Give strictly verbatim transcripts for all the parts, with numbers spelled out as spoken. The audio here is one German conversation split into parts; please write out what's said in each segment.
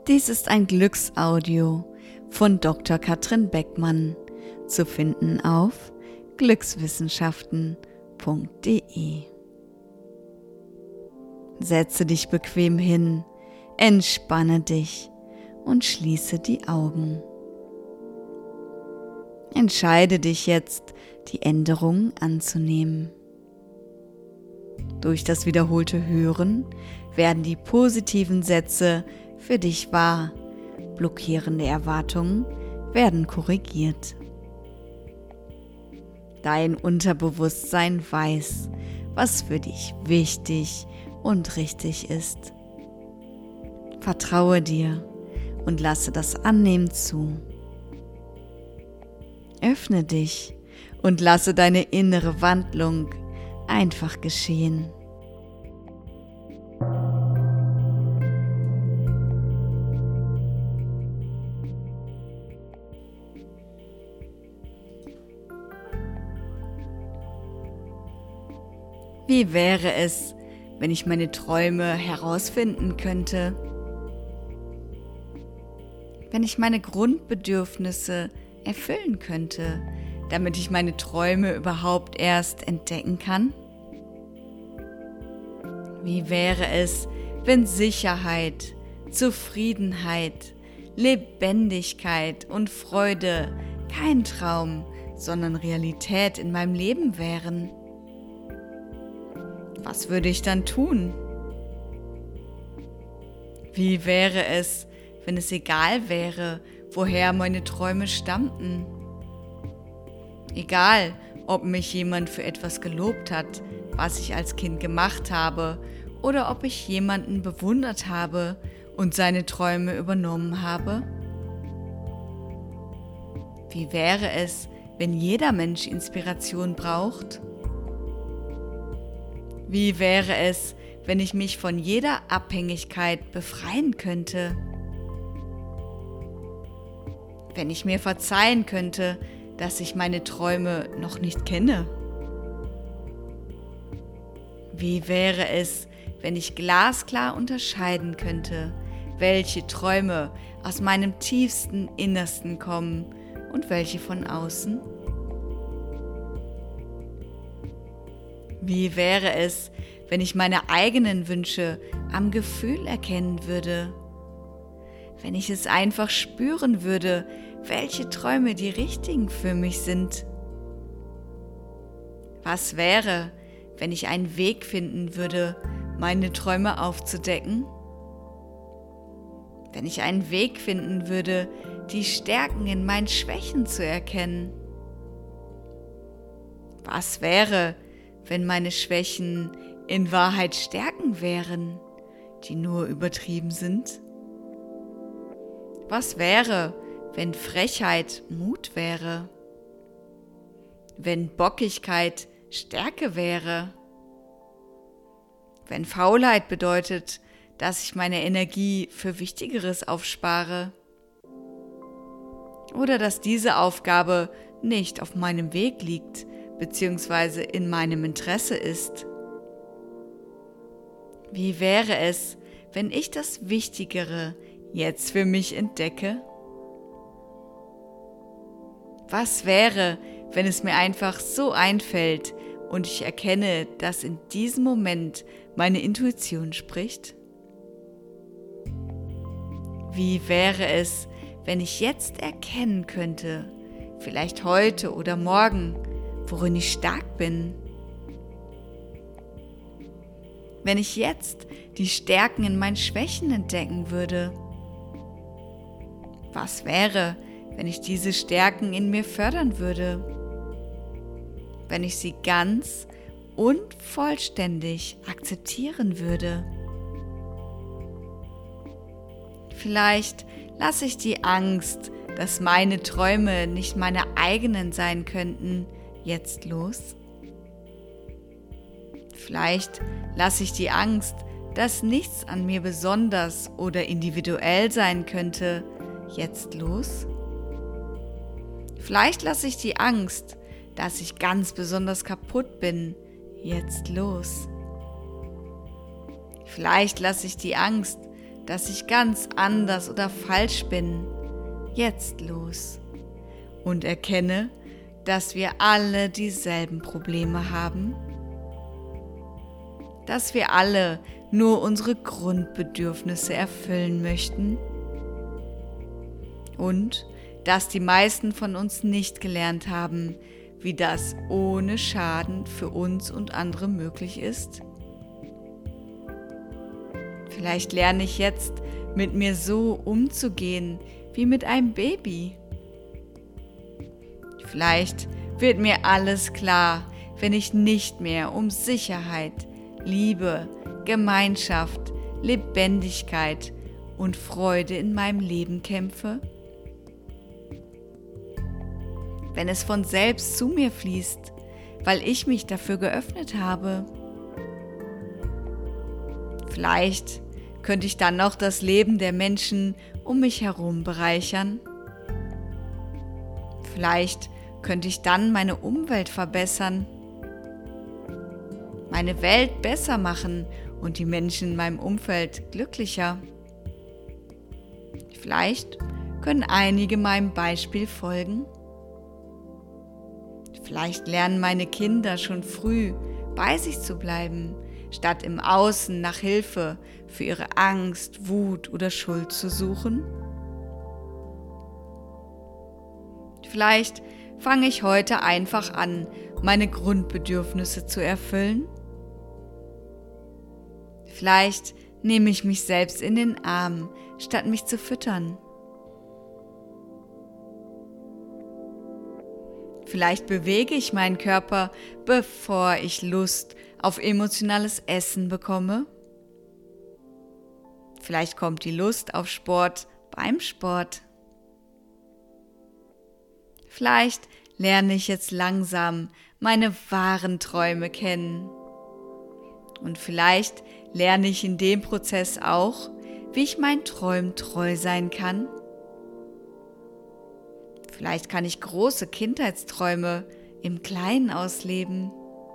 Dies ist ein Glücksaudio von Doktor Katrin Beckmann, zu finden auf glückswissenschaften punkt de. Setze dich bequem hin, entspanne dich und schließe die Augen. Entscheide dich jetzt, die Änderung anzunehmen. Durch das wiederholte Hören werden die positiven Sätze für dich wahr, blockierende Erwartungen werden korrigiert. Dein Unterbewusstsein weiß, was für dich wichtig und richtig ist. Vertraue dir und lasse das Annehmen zu. Öffne dich und lasse deine innere Wandlung einfach geschehen. Wie wäre es, wenn ich meine Träume herausfinden könnte? Wenn ich meine Grundbedürfnisse erfüllen könnte, damit ich meine Träume überhaupt erst entdecken kann? Wie wäre es, wenn Sicherheit, Zufriedenheit, Lebendigkeit und Freude kein Traum, sondern Realität in meinem Leben wären? Was würde ich dann tun? Wie wäre es, wenn es egal wäre, woher meine Träume stammten? Egal, ob mich jemand für etwas gelobt hat, was ich als Kind gemacht habe, oder ob ich jemanden bewundert habe und seine Träume übernommen habe? Wie wäre es, wenn jeder Mensch Inspiration braucht? Wie wäre es, wenn ich mich von jeder Abhängigkeit befreien könnte? Wenn ich mir verzeihen könnte, dass ich meine Träume noch nicht kenne? Wie wäre es, wenn ich glasklar unterscheiden könnte, welche Träume aus meinem tiefsten Innersten kommen und welche von außen? Wie wäre es, wenn ich meine eigenen Wünsche am Gefühl erkennen würde? Wenn ich es einfach spüren würde, welche Träume die richtigen für mich sind? Was wäre, wenn ich einen Weg finden würde, meine Träume aufzudecken? Wenn ich einen Weg finden würde, die Stärken in meinen Schwächen zu erkennen? Was wäre, wenn meine Schwächen in Wahrheit Stärken wären, die nur übertrieben sind? Was wäre, wenn Frechheit Mut wäre? Wenn Bockigkeit Stärke wäre? Wenn Faulheit bedeutet, dass ich meine Energie für Wichtigeres aufspare? Oder dass diese Aufgabe nicht auf meinem Weg liegt, beziehungsweise in meinem Interesse ist? Wie wäre es, wenn ich das Wichtigere jetzt für mich entdecke? Was wäre, wenn es mir einfach so einfällt und ich erkenne, dass in diesem Moment meine Intuition spricht? Wie wäre es, wenn ich jetzt erkennen könnte, vielleicht heute oder morgen, worin ich stark bin? Wenn ich jetzt die Stärken in meinen Schwächen entdecken würde? Was wäre, wenn ich diese Stärken in mir fördern würde? Wenn ich sie ganz und vollständig akzeptieren würde? Vielleicht lasse ich die Angst, dass meine Träume nicht meine eigenen sein könnten, jetzt los? Vielleicht lasse ich die Angst, dass nichts an mir besonders oder individuell sein könnte, jetzt los? Vielleicht lasse ich die Angst, dass ich ganz besonders kaputt bin, jetzt los? Vielleicht lasse ich die Angst, dass ich ganz anders oder falsch bin, jetzt los und erkenne, dass wir alle dieselben Probleme haben, dass wir alle nur unsere Grundbedürfnisse erfüllen möchten und dass die meisten von uns nicht gelernt haben, wie das ohne Schaden für uns und andere möglich ist. Vielleicht lerne ich jetzt, mit mir so umzugehen wie mit einem Baby. Vielleicht wird mir alles klar, wenn ich nicht mehr um Sicherheit, Liebe, Gemeinschaft, Lebendigkeit und Freude in meinem Leben kämpfe. Wenn es von selbst zu mir fließt, weil ich mich dafür geöffnet habe. Vielleicht könnte ich dann noch das Leben der Menschen um mich herum bereichern. Vielleicht könnte ich dann meine Umwelt verbessern, meine Welt besser machen und die Menschen in meinem Umfeld glücklicher. Vielleicht können einige meinem Beispiel folgen. Vielleicht lernen meine Kinder schon früh, bei sich zu bleiben, statt im Außen nach Hilfe für ihre Angst, Wut oder Schuld zu suchen. Vielleicht fange ich heute einfach an, meine Grundbedürfnisse zu erfüllen. Vielleicht nehme ich mich selbst in den Arm, statt mich zu füttern. Vielleicht bewege ich meinen Körper, bevor ich Lust auf emotionales Essen bekomme. Vielleicht kommt die Lust auf Sport beim Sport. Vielleicht lerne ich jetzt langsam meine wahren Träume kennen. Und vielleicht lerne ich in dem Prozess auch, wie ich meinen Träumen treu sein kann. Vielleicht kann ich große Kindheitsträume im Kleinen ausleben.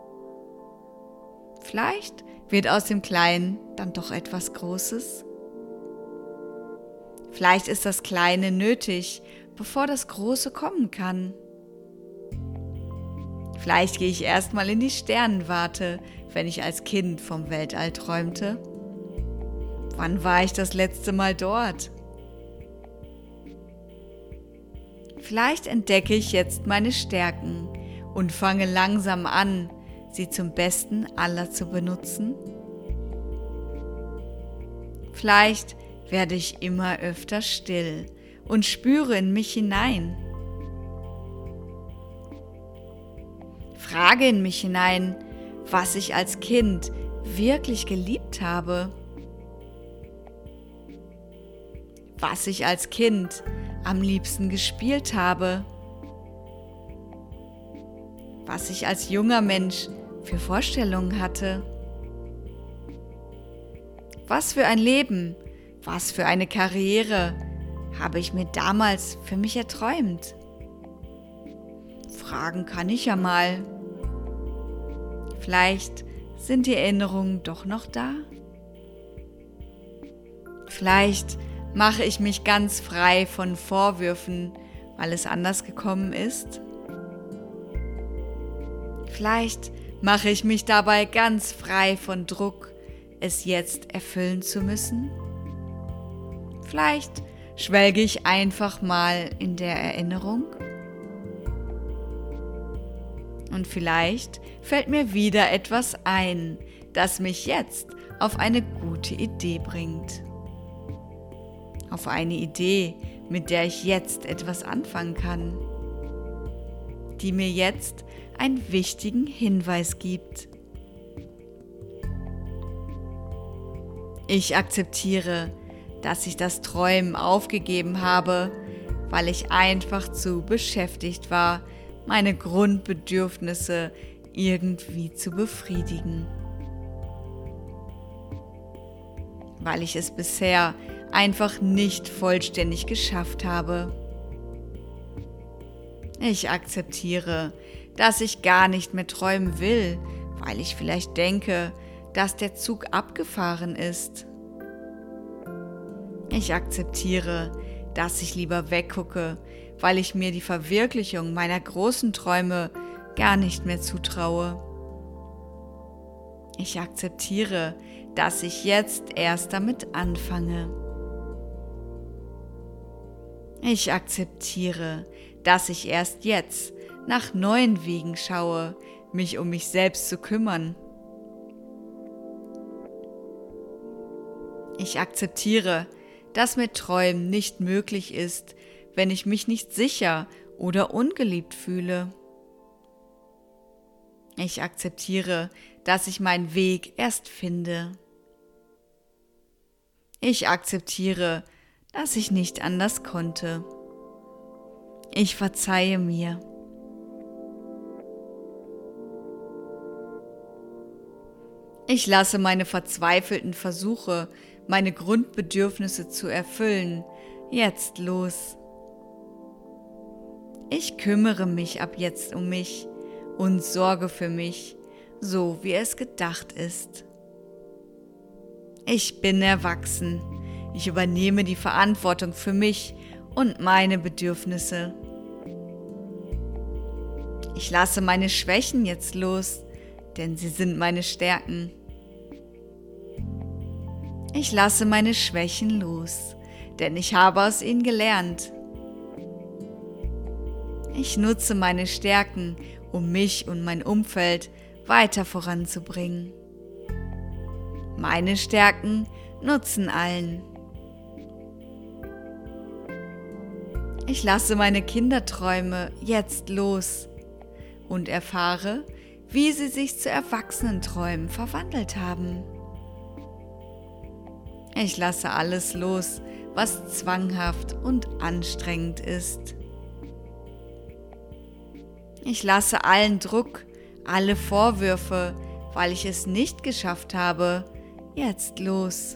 Vielleicht wird aus dem Kleinen dann doch etwas Großes. Vielleicht ist das Kleine nötig, bevor das Große kommen kann. Vielleicht gehe ich erstmal in die Sternenwarte, wenn ich als Kind vom Weltall träumte. Wann war ich das letzte Mal dort? Vielleicht entdecke ich jetzt meine Stärken und fange langsam an, sie zum Besten aller zu benutzen. Vielleicht werde ich immer öfter still und spüre in mich hinein. Frage in mich hinein, was ich als Kind wirklich geliebt habe. Was ich als Kind am liebsten gespielt habe. Was ich als junger Mensch für Vorstellungen hatte. Was für ein Leben, was für eine Karriere habe ich mir damals für mich erträumt? Fragen kann ich ja mal. Vielleicht sind die Erinnerungen doch noch da? Vielleicht mache ich mich ganz frei von Vorwürfen, weil es anders gekommen ist? Vielleicht mache ich mich dabei ganz frei von Druck, es jetzt erfüllen zu müssen? Vielleicht schwelge ich einfach mal in der Erinnerung? Und vielleicht fällt mir wieder etwas ein, das mich jetzt auf eine gute Idee bringt. Auf eine Idee, mit der ich jetzt etwas anfangen kann, die mir jetzt einen wichtigen Hinweis gibt. Ich akzeptiere, dass ich das Träumen aufgegeben habe, weil ich einfach zu beschäftigt war, meine Grundbedürfnisse irgendwie zu befriedigen. Weil ich es bisher einfach nicht vollständig geschafft habe. Ich akzeptiere, dass ich gar nicht mehr träumen will, weil ich vielleicht denke, dass der Zug abgefahren ist. Ich akzeptiere, dass ich lieber weggucke, weil ich mir die Verwirklichung meiner großen Träume gar nicht mehr zutraue. Ich akzeptiere, dass ich jetzt erst damit anfange. Ich akzeptiere, dass ich erst jetzt nach neuen Wegen schaue, mich um mich selbst zu kümmern. Ich akzeptiere, dass mir Träumen nicht möglich ist, wenn ich mich nicht sicher oder ungeliebt fühle. Ich akzeptiere, dass ich meinen Weg erst finde. Ich akzeptiere, dass ich nicht anders konnte. Ich verzeihe mir. Ich lasse meine verzweifelten Versuche, meine Grundbedürfnisse zu erfüllen, jetzt los. Ich kümmere mich ab jetzt um mich und sorge für mich, so wie es gedacht ist. Ich bin erwachsen. Ich übernehme die Verantwortung für mich und meine Bedürfnisse. Ich lasse meine Schwächen jetzt los, denn sie sind meine Stärken. Ich lasse meine Schwächen los, denn ich habe aus ihnen gelernt. Ich nutze meine Stärken, um mich und mein Umfeld weiter voranzubringen. Meine Stärken nutzen allen. Ich lasse meine Kinderträume jetzt los und erfahre, wie sie sich zu Erwachsenenträumen verwandelt haben. Ich lasse alles los, was zwanghaft und anstrengend ist. Ich lasse allen Druck, alle Vorwürfe, weil ich es nicht geschafft habe, jetzt los.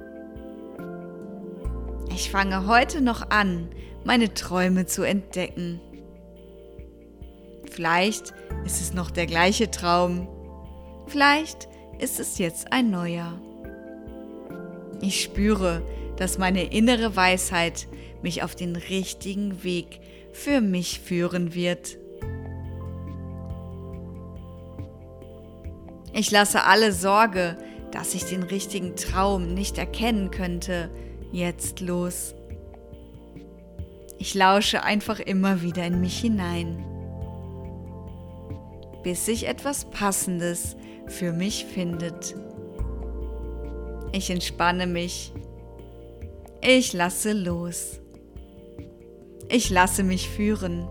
Ich fange heute noch an, meine Träume zu entdecken. Vielleicht ist es noch der gleiche Traum, vielleicht ist es jetzt ein neuer. Ich spüre, dass meine innere Weisheit mich auf den richtigen Weg für mich führen wird. Ich lasse alle Sorge, dass ich den richtigen Traum nicht erkennen könnte, jetzt los. Ich lausche einfach immer wieder in mich hinein, bis sich etwas Passendes für mich findet. Ich entspanne mich. Ich lasse los. Ich lasse mich führen.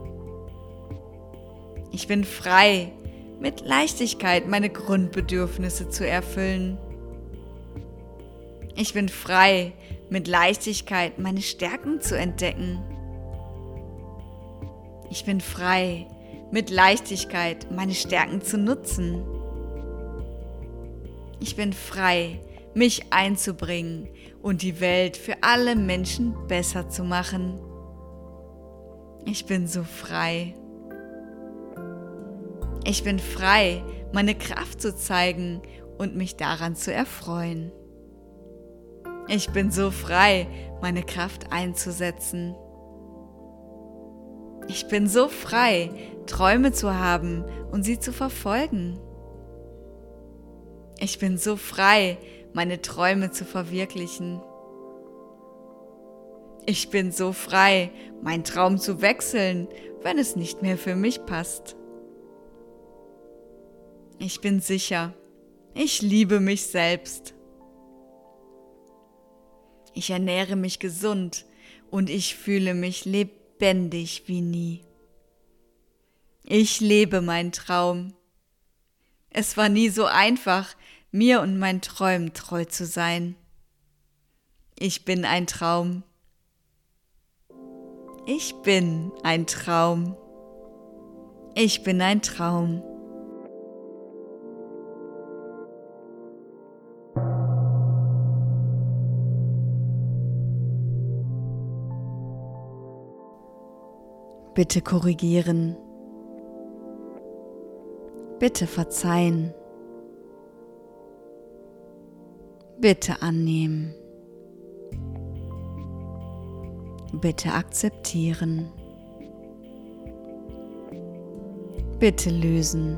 Ich bin frei, mit Leichtigkeit meine Grundbedürfnisse zu erfüllen. Ich bin frei, mit Leichtigkeit meine Stärken zu entdecken. Ich bin frei, mit Leichtigkeit meine Stärken zu nutzen. Ich bin frei, mich einzubringen und die Welt für alle Menschen besser zu machen. Ich bin so frei. Ich bin frei, meine Kraft zu zeigen und mich daran zu erfreuen. Ich bin so frei, meine Kraft einzusetzen. Ich bin so frei, Träume zu haben und sie zu verfolgen. Ich bin so frei, meine Träume zu verwirklichen. Ich bin so frei, meinen Traum zu wechseln, wenn es nicht mehr für mich passt. Ich bin sicher, ich liebe mich selbst. Ich ernähre mich gesund und ich fühle mich lebendig wie nie. Ich lebe meinen Traum. Es war nie so einfach, mir und meinen Träumen treu zu sein. Ich bin ein Traum. Ich bin ein Traum. Ich bin ein Traum. Bitte korrigieren. Bitte verzeihen. Bitte annehmen. Bitte akzeptieren. Bitte lösen.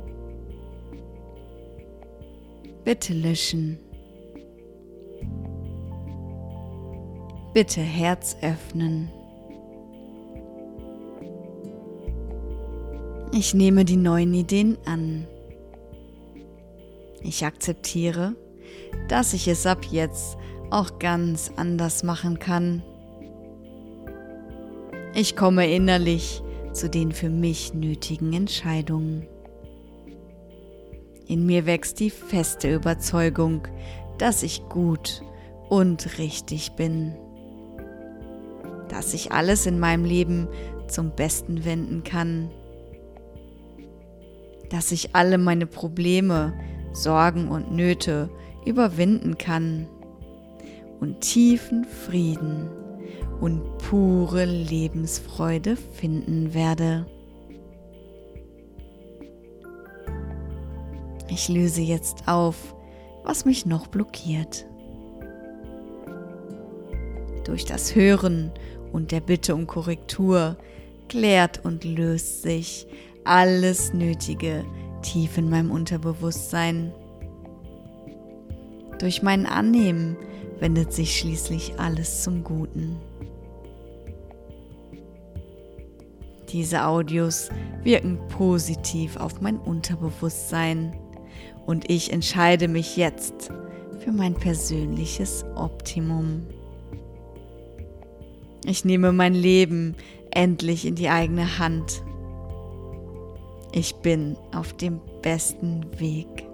Bitte löschen. Bitte Herz öffnen. Ich nehme die neuen Ideen an. Ich akzeptiere, dass ich es ab jetzt auch ganz anders machen kann. Ich komme innerlich zu den für mich nötigen Entscheidungen. In mir wächst die feste Überzeugung, dass ich gut und richtig bin. Dass ich alles in meinem Leben zum Besten wenden kann. Dass ich alle meine Probleme, Sorgen und Nöte überwinden kann und tiefen Frieden und pure Lebensfreude finden werde. Ich löse jetzt auf, was mich noch blockiert. Durch das Hören und der Bitte um Korrektur klärt und löst sich alles Nötige tief in meinem Unterbewusstsein. Durch mein Annehmen wendet sich schließlich alles zum Guten. Diese Audios wirken positiv auf mein Unterbewusstsein und ich entscheide mich jetzt für mein persönliches Optimum. Ich nehme mein Leben endlich in die eigene Hand. Ich bin auf dem besten Weg.